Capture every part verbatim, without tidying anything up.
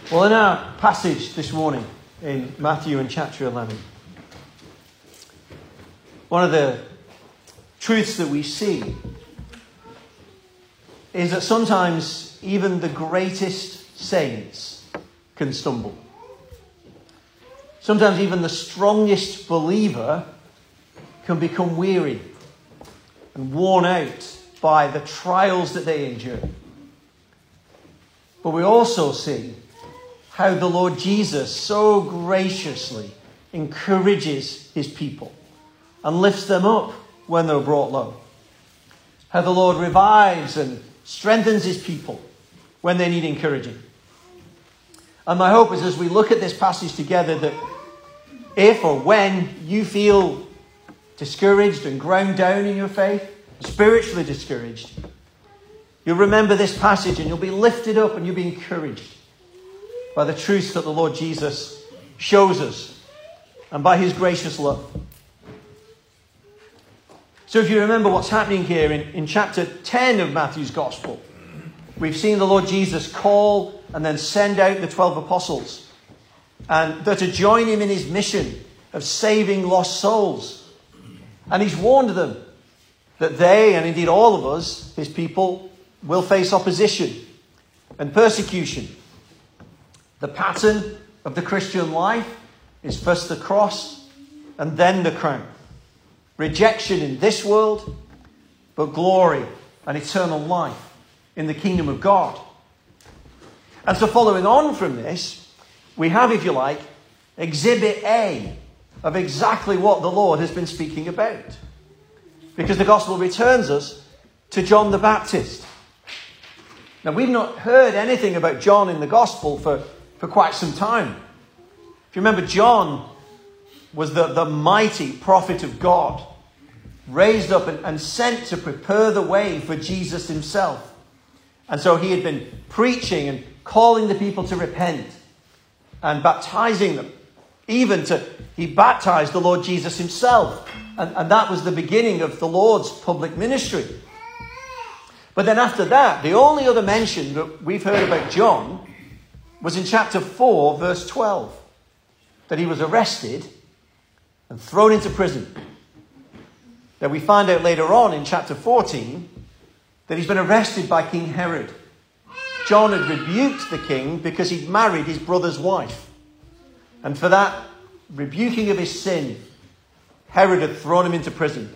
Well, in our passage this morning in Matthew in chapter eleven, one of the truths that we see is that sometimes even the greatest saints can stumble. Sometimes even the strongest believer can become weary and worn out by the trials that they endure. But we also see how the Lord Jesus so graciously encourages his people and lifts them up when they're brought low. How the Lord revives and strengthens his people when they need encouraging. And my hope is, as we look at this passage together, that if or when you feel discouraged and ground down in your faith, spiritually discouraged, you'll remember this passage and you'll be lifted up and you'll be encouraged by the truths that the Lord Jesus shows us and by his gracious love. So if you remember what's happening here in, in chapter ten of Matthew's Gospel, we've seen the Lord Jesus call and then send out the twelve apostles, and they're to join him in his mission of saving lost souls. And he's warned them that they, and indeed all of us, his people, will face opposition and persecution. The pattern of the Christian life is first the cross and then the crown. Rejection in this world, but glory and eternal life in the kingdom of God. And so following on from this, we have, if you like, Exhibit A of exactly what the Lord has been speaking about. Because the Gospel returns us to John the Baptist. Now, we've not heard anything about John in the Gospel for, for quite some time. If you remember, John was the, the mighty prophet of God, raised up and, and sent to prepare the way for Jesus himself. And so he had been preaching and calling the people to repent and baptizing them. Even to, he baptized the Lord Jesus himself. And, and that was the beginning of the Lord's public ministry. But then after that, the only other mention that we've heard about John was in chapter four, verse twelve. That he was arrested and thrown into prison. That we find out later on in chapter fourteen that he's been arrested by King Herod. John had rebuked the king because he'd married his brother's wife. And for that rebuking of his sin, Herod had thrown him into prison.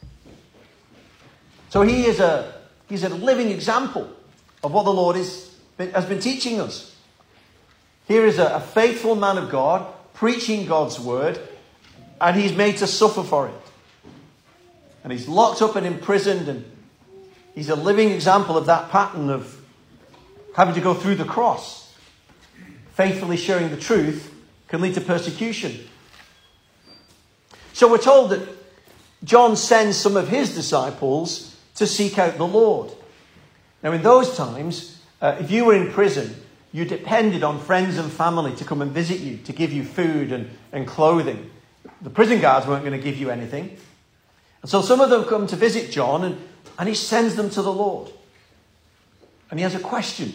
So he is a, he's a living example of what the Lord is, has been teaching us. Here is a, a faithful man of God preaching God's word, and he's made to suffer for it. And he's locked up and imprisoned, and he's a living example of that pattern of having to go through the cross. Faithfully sharing the truth can lead to persecution. So we're told that John sends some of his disciples to seek out the Lord. Now in those times, uh, if you were in prison, you depended on friends and family to come and visit you, to give you food and, and clothing. The prison guards weren't going to give you anything. And so some of them come to visit John, and, and he sends them to the Lord. And he has a question.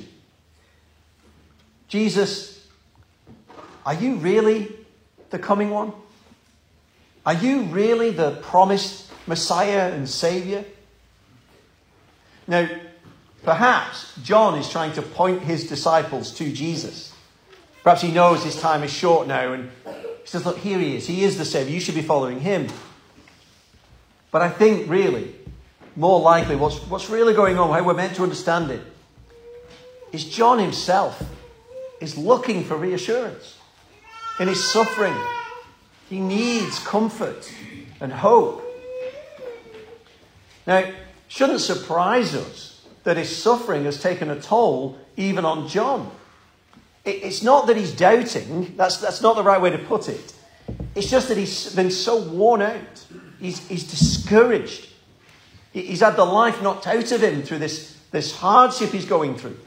Jesus, are you really the coming one? Are you really the promised Messiah and Saviour? Now, perhaps John is trying to point his disciples to Jesus. Perhaps he knows his time is short now, and he says, look, here he is. He is the Saviour. You should be following him. But I think really, more likely, what's, what's really going on, how we're meant to understand it, is John himself is looking for reassurance. In his suffering, he needs comfort and hope. Now, it shouldn't surprise us that his suffering has taken a toll even on John. It, it's not that he's doubting. That's, that's not the right way to put it. It's just that he's been so worn out. He's, he's discouraged. He, he's had the life knocked out of him through this, this hardship he's going through.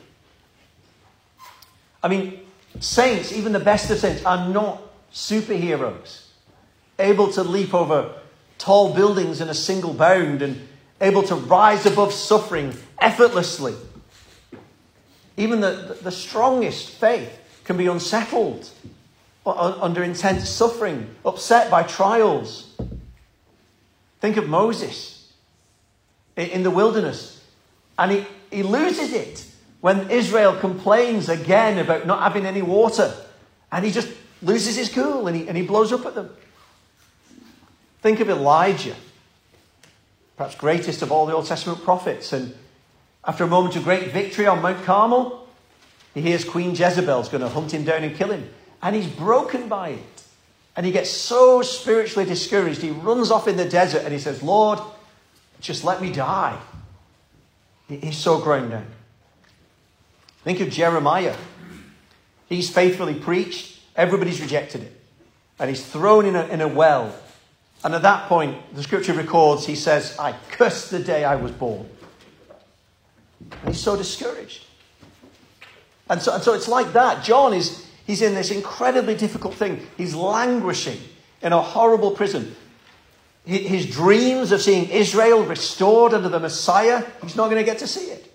I mean, saints, even the best of saints, are not superheroes, able to leap over tall buildings in a single bound and able to rise above suffering effortlessly. Even the, the strongest faith can be unsettled, under intense suffering, upset by trials. Think of Moses in the wilderness. And he, he loses it when Israel complains again about not having any water. And he just loses his cool and he, and he blows up at them. Think of Elijah, perhaps greatest of all the Old Testament prophets. And after a moment of great victory on Mount Carmel, he hears Queen Jezebel's going to hunt him down and kill him. And he's broken by it. And he gets so spiritually discouraged, he runs off in the desert and he says, Lord, just let me die. He's so ground down. Think of Jeremiah. He's faithfully preached. Everybody's rejected it. And he's thrown in a, in a well. And at that point, the scripture records, he says, I cursed the day I was born. And he's so discouraged. And so, and so it's like that. John is, he's in this incredibly difficult thing. He's languishing in a horrible prison. His dreams of seeing Israel restored under the Messiah, he's not going to get to see it.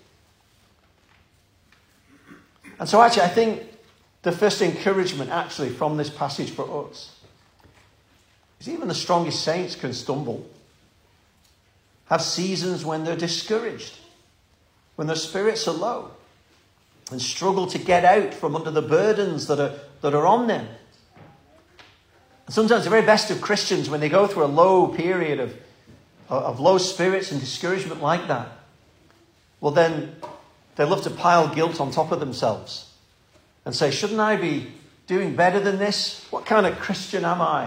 And so actually, I think the first encouragement actually from this passage for us is even the strongest saints can stumble, have seasons when they're discouraged, when their spirits are low, and struggle to get out from under the burdens that are, that are on them. Sometimes the very best of Christians, when they go through a low period of, of low spirits and discouragement like that, well then they love to pile guilt on top of themselves and say, shouldn't I be doing better than this? What kind of Christian am I?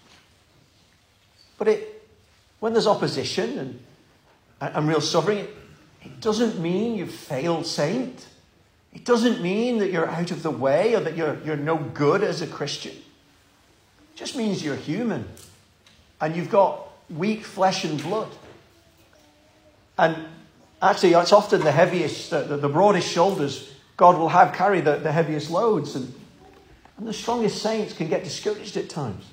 But it, when there's opposition and, and real suffering, it, it doesn't mean you've failed saint. It doesn't mean that you're out of the way or that you're, you're no good as a Christian. It just means you're human and you've got weak flesh and blood. And actually, it's often the heaviest, the, the broadest shoulders God will have carry the, the heaviest loads. And, and the strongest saints can get discouraged at times.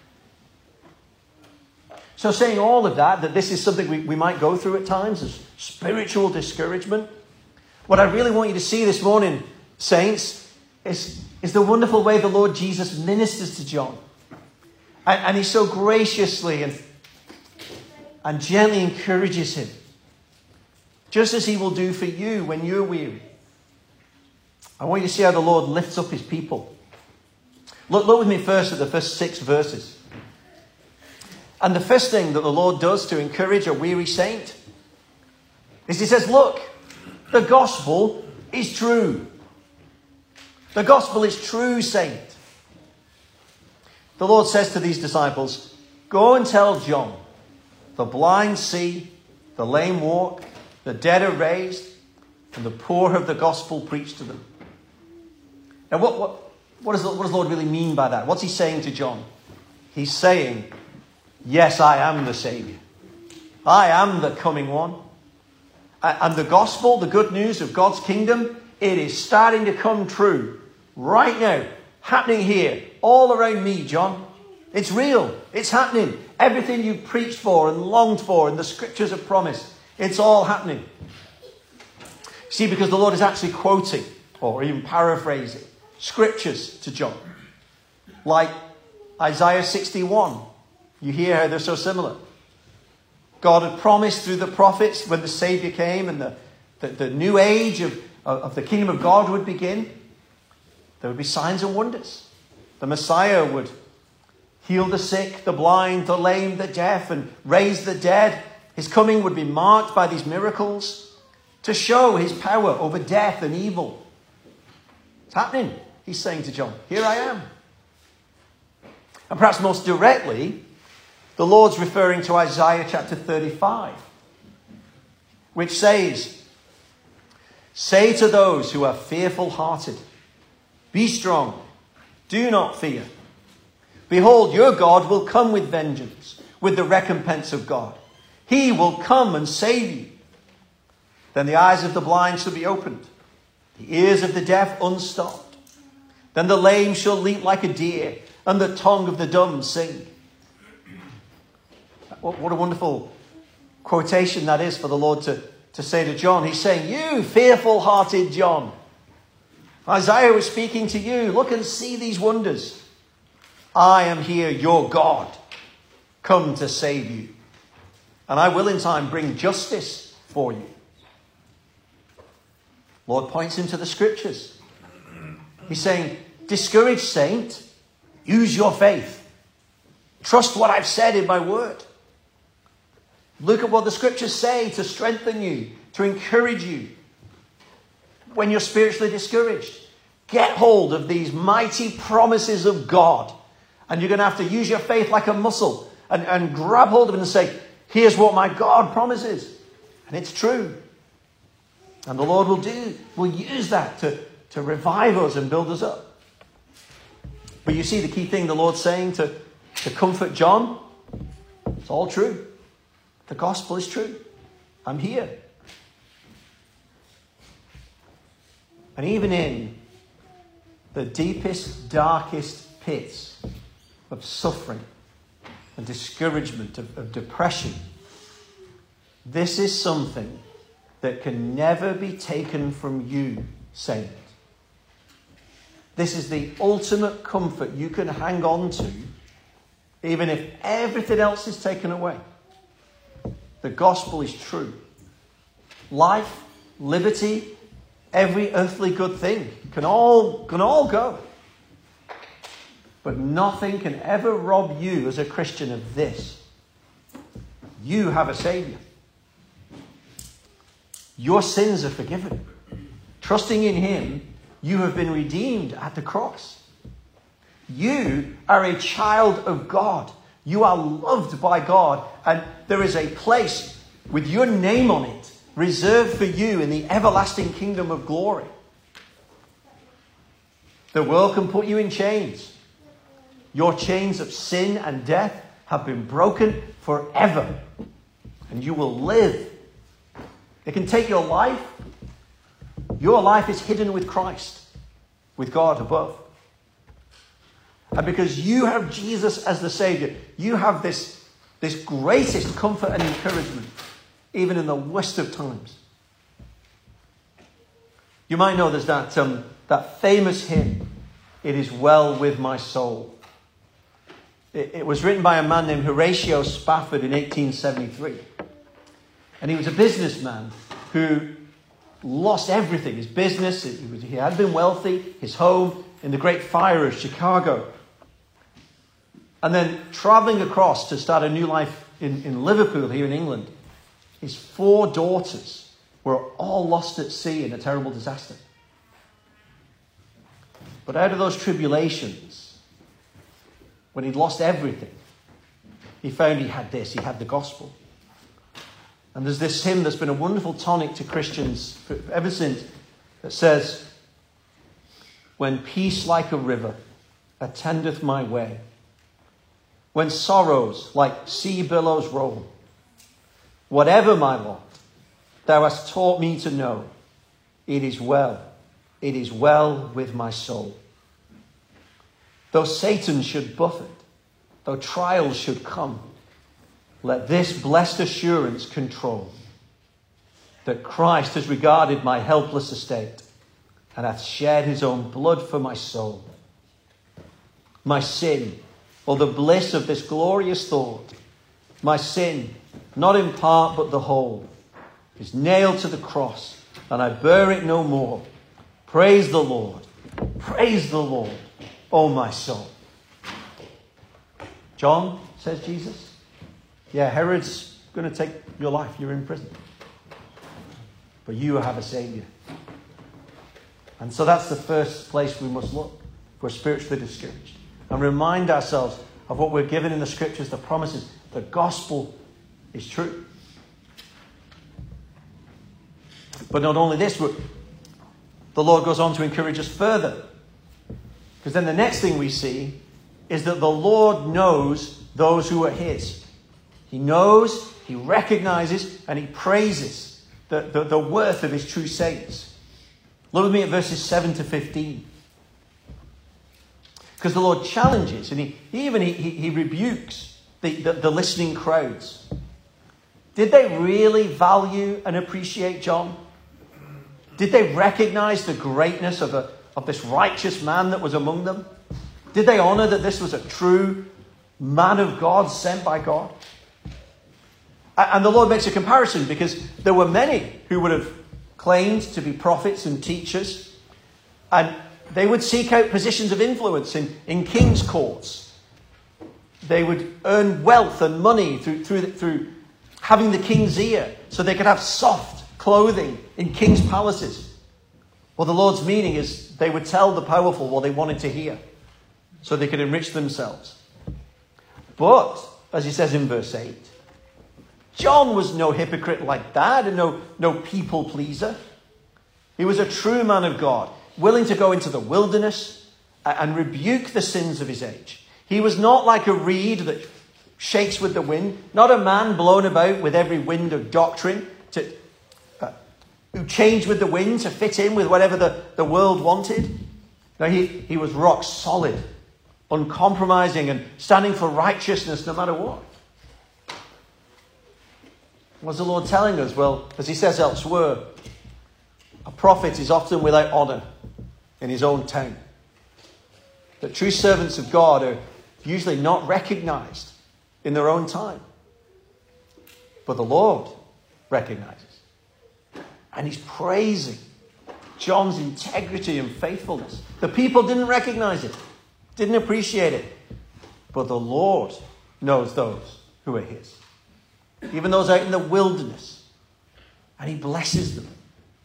So saying all of that, that this is something we, we might go through at times, as spiritual discouragement. What I really want you to see this morning, saints, is, is the wonderful way the Lord Jesus ministers to John. And, and he so graciously and, and gently encourages him. Just as he will do for you when you're weary. I want you to see how the Lord lifts up his people. Look, look with me first at the first six verses. And the first thing that the Lord does to encourage a weary saint is he says, look, the gospel is true. The gospel is true, saint. The Lord says to these disciples, go and tell John, the blind see, the lame walk, the dead are raised, and the poor have the gospel preached to them. Now, what, what, what, does, what does the Lord really mean by that? What's he saying to John? He's saying, yes, I am the Saviour. I am the coming one. And the gospel, the good news of God's kingdom, it is starting to come true right now. Happening here, all around me, John. It's real. It's happening. Everything you preached for and longed for and the scriptures have promised, it's all happening. See, because the Lord is actually quoting or even paraphrasing scriptures to John. Like Isaiah sixty-one. You hear how they're so similar. God had promised through the prophets when the Saviour came and the, the, the new age of, of the kingdom of God would begin. There would be signs and wonders. The Messiah would heal the sick, the blind, the lame, the deaf, and raise the dead. His coming would be marked by these miracles to show his power over death and evil. It's happening, he's saying to John. Here I am. And perhaps most directly, the Lord's referring to Isaiah chapter thirty-five, which says, say to those who are fearful-hearted, be strong, do not fear. Behold, your God will come with vengeance, with the recompense of God. He will come and save you. Then the eyes of the blind shall be opened, the ears of the deaf unstopped. Then the lame shall leap like a deer, and the tongue of the dumb sing. What a wonderful quotation that is for the Lord to, to say to John. He's saying, you fearful-hearted John. Isaiah was speaking to you. Look and see these wonders. I am here, your God, come to save you. And I will in time bring justice for you. Lord points him to the scriptures. He's saying, discouraged saint, use your faith. Trust what I've said in my word. Look at what the scriptures say to strengthen you, to encourage you when you're spiritually discouraged. Get hold of these mighty promises of God. And you're going to have to use your faith like a muscle and, and grab hold of it and say, here's what my God promises. And it's true. And the Lord will do, will use that to, to revive us and build us up. But you see the key thing the Lord's saying to, to comfort John? It's all true. The gospel is true. I'm here. And even in the deepest, darkest pits of suffering and discouragement, of, of depression, this is something that can never be taken from you, saint. This is the ultimate comfort you can hang on to, even if everything else is taken away. The gospel is true. Life, liberty, every earthly good thing can all, can all go. But nothing can ever rob you as a Christian of this. You have a Saviour. Your sins are forgiven. Trusting in him, you have been redeemed at the cross. You are a child of God. You are loved by God. And there is a place with your name on it reserved for you in the everlasting kingdom of glory. The world can put you in chains. Your chains of sin and death have been broken forever. And you will live. It can take your life. Your life is hidden with Christ, with God above. And because you have Jesus as the Saviour, you have this, this greatest comfort and encouragement, even in the worst of times. You might know there's that, um, that famous hymn, It Is Well With My Soul. It, it was written by a man named Horatio Spafford in eighteen seventy-three. And he was a businessman who lost everything. His business, he, was, he had been wealthy, his home in the Great Fire of Chicago. And then travelling across to start a new life in, in Liverpool, here in England, his four daughters were all lost at sea in a terrible disaster. But out of those tribulations, when he'd lost everything, he found he had this, he had the gospel. And there's this hymn that's been a wonderful tonic to Christians ever since that says, when peace like a river attendeth my way, when sorrows like sea billows roll, whatever my lot, thou hast taught me to know, it is well, it is well with my soul. Though Satan should buffet, though trials should come, let this blessed assurance control, that Christ has regarded my helpless estate and hath shed his own blood for my soul. My sin, or the bliss of this glorious thought, my sin, not in part but the whole, is nailed to the cross, and I bear it no more. Praise the Lord, praise the Lord, O my soul. John, says Jesus, yeah, Herod's going to take your life. You're in prison. But you have a Saviour. And so that's the first place we must look if we're spiritually discouraged. And remind ourselves of what we're given in the scriptures, the promises. The gospel is true. But not only this, the Lord goes on to encourage us further. Because then the next thing we see is that the Lord knows those who are his. He knows, he recognizes, and he praises the, the, the worth of his true saints. Look with me at verses seven to fifteen. Because the Lord challenges, and he, he even he, he rebukes the, the, the listening crowds. Did they really value and appreciate John? Did they recognize the greatness of a, of this righteous man that was among them? Did they honor that this was a true man of God sent by God? And the Lord makes a comparison because there were many who would have claimed to be prophets and teachers, and they would seek out positions of influence in, in king's courts. They would earn wealth and money through, through, through having the king's ear so they could have soft clothing in king's palaces. Well, the Lord's meaning is they would tell the powerful what they wanted to hear so they could enrich themselves. But, as he says in verse eight, John was no hypocrite like that and no, no people pleaser. He was a true man of God, willing to go into the wilderness and rebuke the sins of his age. He was not like a reed that shakes with the wind, not a man blown about with every wind of doctrine, to, uh, who changed with the wind to fit in with whatever the, the world wanted. No, he, he was rock solid, uncompromising, and standing for righteousness no matter what. What's the Lord telling us? Well, as he says elsewhere, a prophet is often without honour in his own town. That true servants of God are usually not recognised in their own time. But the Lord recognises. And he's praising John's integrity and faithfulness. The people didn't recognise it, didn't appreciate it. But the Lord knows those who are his. Even those out in the wilderness. And he blesses them.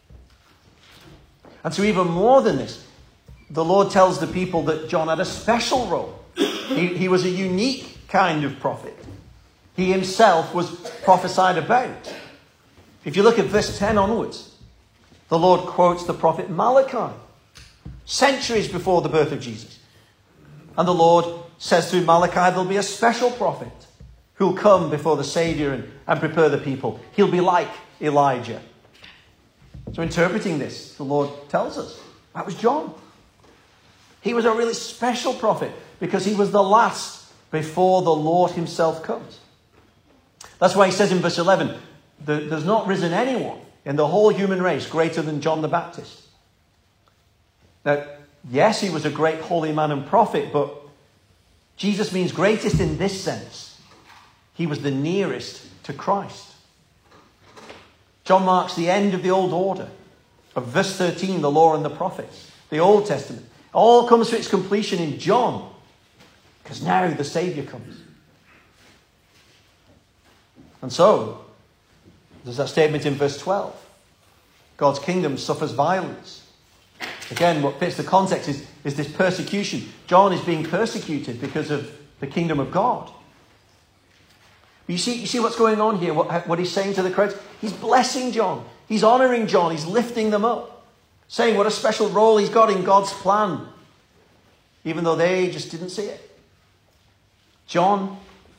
And so even more than this, the Lord tells the people that John had a special role. He, he was a unique kind of prophet. He himself was prophesied about. If you look at verse ten onwards, the Lord quotes the prophet Malachi, centuries before the birth of Jesus. And the Lord says through Malachi there'll be a special prophet who'll come before the Saviour and, and prepare the people. He'll be like Elijah. So interpreting this, the Lord tells us, that was John. He was a really special prophet because he was the last before the Lord himself comes. That's why he says in verse eleven, there's not risen anyone in the whole human race greater than John the Baptist. Now, yes, he was a great holy man and prophet, but Jesus means greatest in this sense. He was the nearest to Christ. John marks the end of the old order of verse thirteen, the law and the prophets, the Old Testament. All comes to its completion in John, because now the Saviour comes. And so, there's that statement in verse twelve. God's kingdom suffers violence. Again, what fits the context is, is this persecution. John is being persecuted because of the kingdom of God. You see, you see what's going on here, what, what he's saying to the crowds? He's blessing John. He's honouring John. He's lifting them up. Saying what a special role he's got in God's plan. Even though they just didn't see it. John,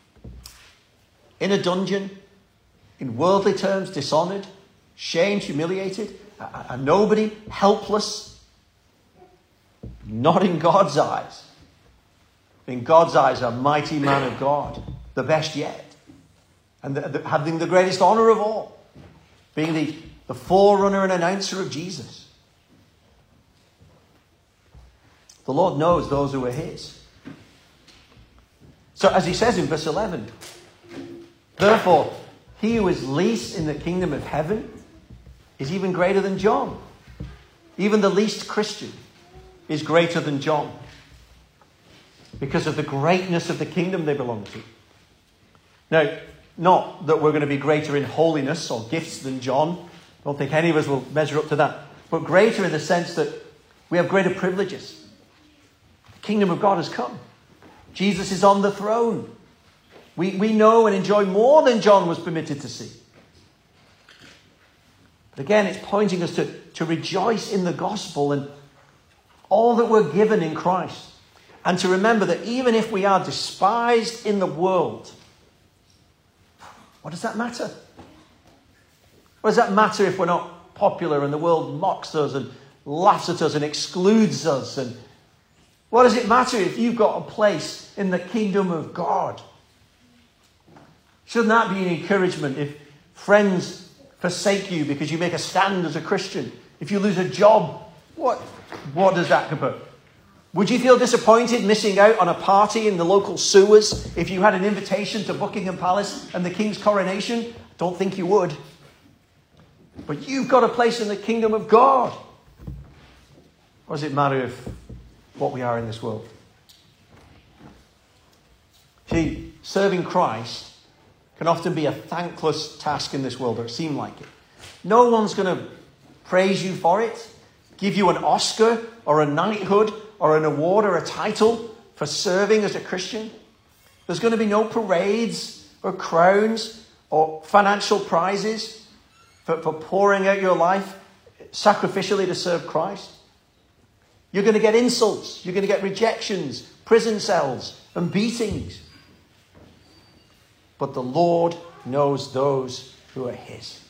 in a dungeon, in worldly terms, dishonoured, shamed, humiliated, a, a nobody, helpless. Not in God's eyes. In God's eyes, a mighty man of God. The best yet. And the, the, having the greatest honour of all. Being the, the forerunner and announcer of Jesus. The Lord knows those who are his. So as he says in verse eleven, therefore, he who is least in the kingdom of heaven is even greater than John. Even the least Christian is greater than John. Because of the greatness of the kingdom they belong to. Now, not that we're going to be greater in holiness or gifts than John. I don't think any of us will measure up to that. But greater in the sense that we have greater privileges. The kingdom of God has come. Jesus is on the throne. We, we know and enjoy more than John was permitted to see. But again, it's pointing us to, to rejoice in the gospel and all that we're given in Christ. And to remember that even if we are despised in the world, what does that matter? What does that matter if we're not popular and the world mocks us and laughs at us and excludes us? And what does it matter if you've got a place in the kingdom of God? Shouldn't that be an encouragement if friends forsake you because you make a stand as a Christian? If you lose a job, What, what does that compare? Would you feel disappointed missing out on a party in the local sewers if you had an invitation to Buckingham Palace and the King's coronation? Don't think you would. But you've got a place in the kingdom of God. What does it matter if what we are in this world? See, serving Christ can often be a thankless task in this world, or it seems like it. No one's going to praise you for it, give you an Oscar or a knighthood or an award or a title for serving as a Christian. There's going to be no parades or crowns or financial prizes for, for pouring out your life sacrificially to serve Christ. You're going to get insults. You're going to get rejections, prison cells, and beatings. But the Lord knows those who are his.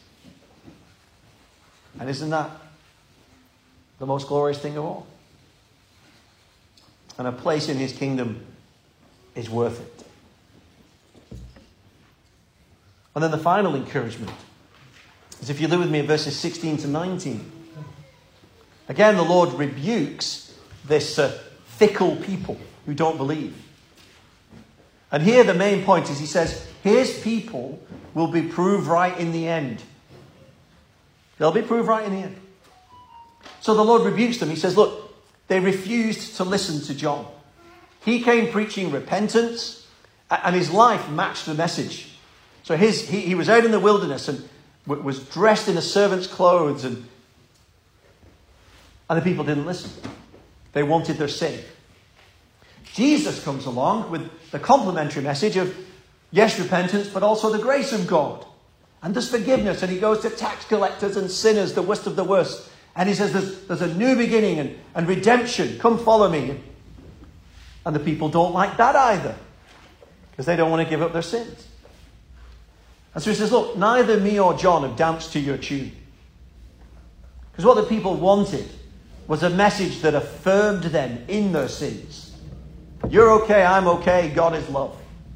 And isn't that the most glorious thing of all? And a place in his kingdom is worth it. And then the final encouragement is, if you look with me at verses sixteen to nineteen. Again, the Lord rebukes this uh, fickle people who don't believe. And here the main point is, he says, his people will be proved right in the end. They'll be proved right in the end. So the Lord rebukes them. He says, look, they refused to listen to John. He came preaching repentance, and his life matched the message. So his, he, he was out in the wilderness and w- was dressed in a servant's clothes, and, and the people didn't listen. They wanted their sin. Jesus comes along with the complementary message of, yes, repentance, but also the grace of God. And there's forgiveness. And he goes to tax collectors and sinners, the worst of the worst. And he says, there's, there's a new beginning and, and redemption. Come follow me. And the people don't like that either, because they don't want to give up their sins. And so he says, look, neither me or John have danced to your tune. Because what the people wanted was a message that affirmed them in their sins. You're okay, I'm okay, God is love.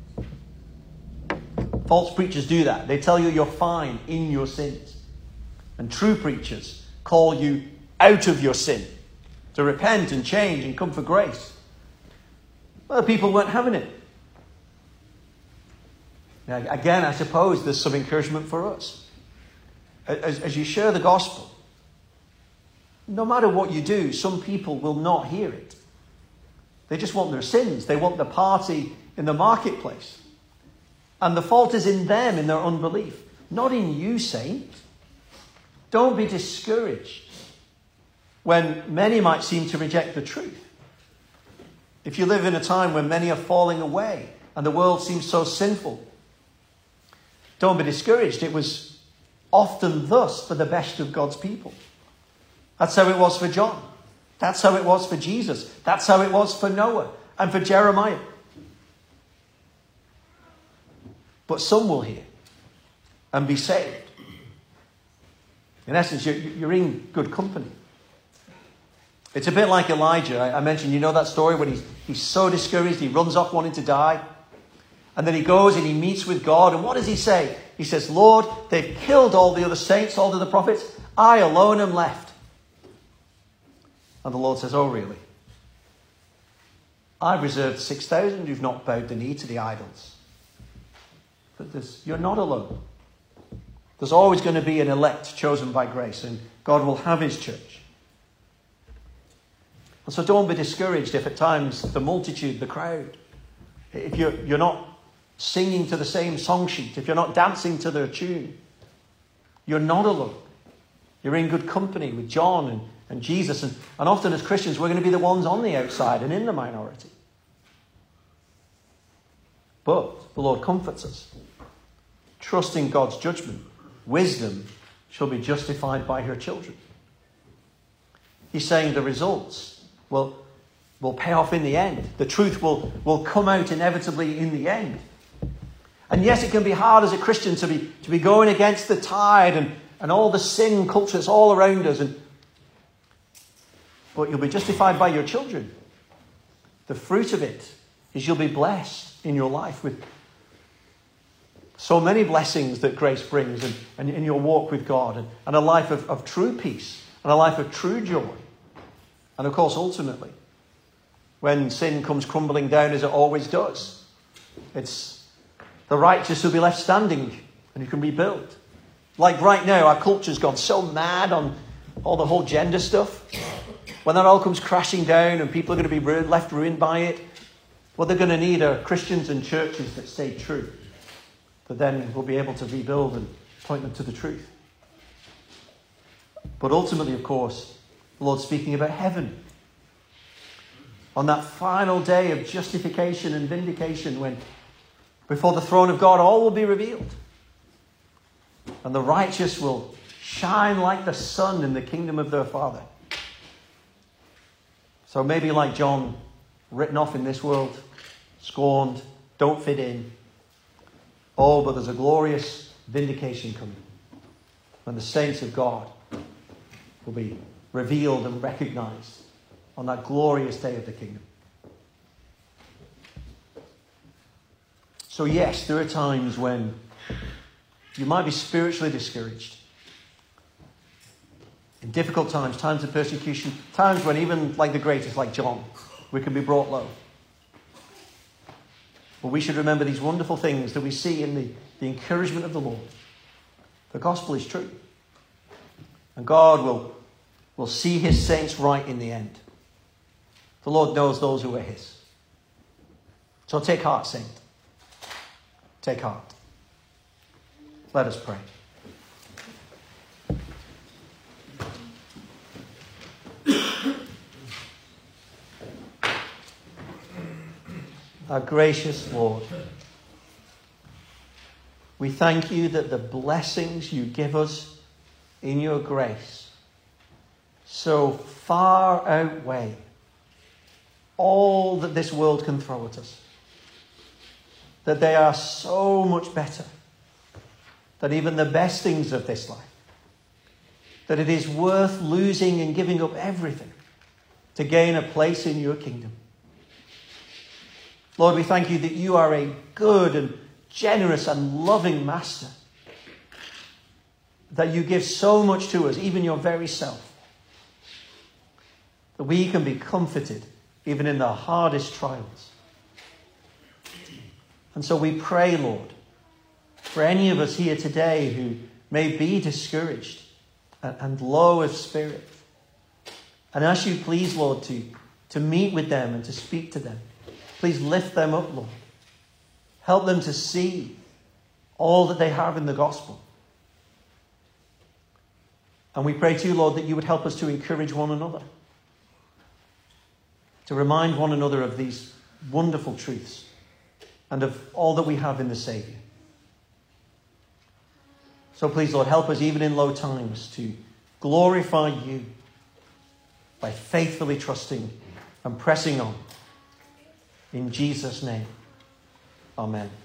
False preachers do that. They tell you you're fine in your sins. And true preachers call you out of your sin, to repent and change and come for grace. Well, the people weren't having it. Now, again, I suppose there's some encouragement for us. As, as you share the gospel, no matter what you do, some people will not hear it. They just want their sins. They want the party in the marketplace. And the fault is in them, in their unbelief, not in you, saint. Don't be discouraged when many might seem to reject the truth. If you live in a time when many are falling away and the world seems so sinful, don't be discouraged. It was often thus for the best of God's people. That's how it was for John. That's how it was for Jesus. That's how it was for Noah and for Jeremiah. But some will hear and be saved. In essence, you're, you're in good company. It's a bit like Elijah. I, I mentioned, you know that story when he's, he's so discouraged, he runs off wanting to die. And then he goes and he meets with God. And what does he say? He says, Lord, they've killed all the other saints, all the other prophets. I alone am left. And the Lord says, oh, really? I've reserved six thousand who've not bowed the knee to the idols. But there's, you're not alone. There's always going to be an elect chosen by grace, and God will have his church. And so don't be discouraged if at times the multitude, the crowd, if you're, you're not singing to the same song sheet, if you're not dancing to their tune, you're not alone. You're in good company with John and, and Jesus. And, and often as Christians, we're going to be the ones on the outside and in the minority. But the Lord comforts us. Trust in God's judgment. Wisdom shall be justified by her children. He's saying the results will, will pay off in the end. The truth will, will come out inevitably in the end. And yes, it can be hard as a Christian to be, to be going against the tide and, and all the sin culture that's all around us. And, but you'll be justified by your children. The fruit of it is you'll be blessed in your life with so many blessings that grace brings, and, and in your walk with God, and, and a life of, of true peace and a life of true joy. And of course, ultimately, when sin comes crumbling down as it always does, it's the righteous who'll be left standing and who can rebuild. Like right now, our culture's gone so mad on all the whole gender stuff. When that all comes crashing down and people are going to be ruined, left ruined by it, what they're going to need are Christians and churches that stay true. That then will be able to rebuild and point them to the truth. But ultimately, of course, the Lord's speaking about heaven. On that final day of justification and vindication, when before the throne of God all will be revealed. And the righteous will shine like the sun in the kingdom of their Father. So maybe like John, written off in this world, scorned, don't fit in. Oh, but there's a glorious vindication coming when the saints of God will be revealed and recognized on that glorious day of the kingdom. So yes, there are times when you might be spiritually discouraged. In difficult times, times of persecution, times when even like the greatest, like John, we can be brought low. But we should remember these wonderful things that we see in the, the encouragement of the Lord. The gospel is true. And God will, will see his saints right in the end. The Lord knows those who are his. So take heart, saint. Take heart. Let us pray. Our gracious Lord, we thank you that the blessings you give us in your grace so far outweigh all that this world can throw at us. That they are so much better than even the best things of this life. That it is worth losing and giving up everything to gain a place in your kingdom. Lord, we thank you that you are a good and generous and loving master. That you give so much to us, even your very self. That we can be comforted even in the hardest trials. And so we pray, Lord, for any of us here today who may be discouraged and, and low of spirit. And ask you, please, Lord, to, to meet with them and to speak to them. Please lift them up, Lord. Help them to see all that they have in the gospel. And we pray too, Lord, that you would help us to encourage one another. To remind one another of these wonderful truths and of all that we have in the Saviour. So please, Lord, help us even in low times to glorify you by faithfully trusting and pressing on. In Jesus' name, amen.